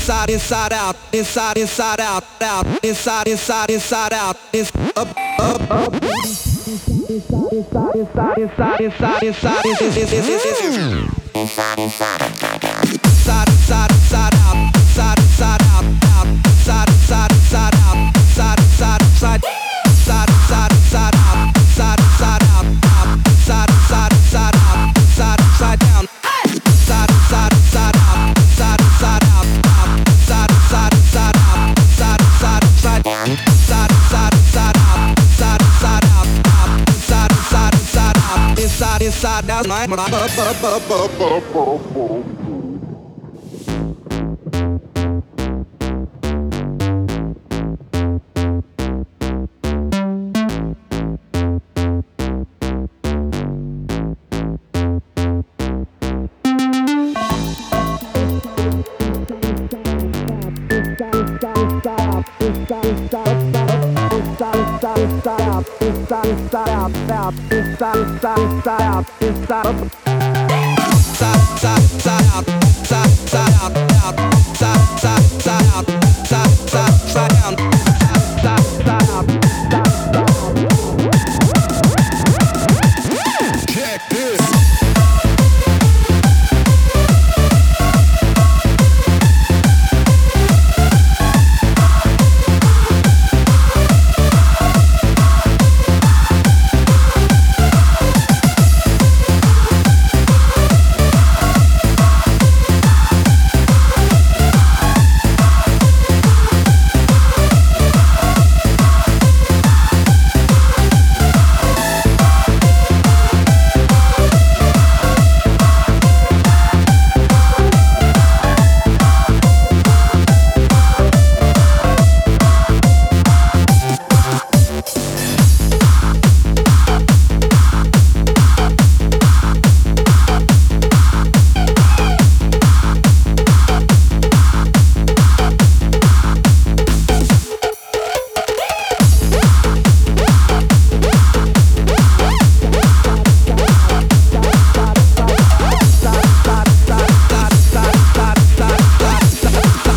inside, inside out, inside, inside out, out, inside, inside, inside out, is up, up, up. Inside, inside, inside, inside, inside, inside, inside, inside out, inside, inside out, out, inside, inside, inside out, inside, inside, inside, inside, inside, inside out, inside, inside out, out, inside, inside, inside out, inside, inside down, inside, inside, inside out, inside, inside out, out, inside, inside, inside out, inside, inside, inside, inside, inside, inside out, inside, inside out, out, inside, inside, inside out, inside, inside out,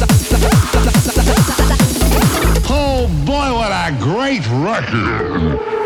Great record.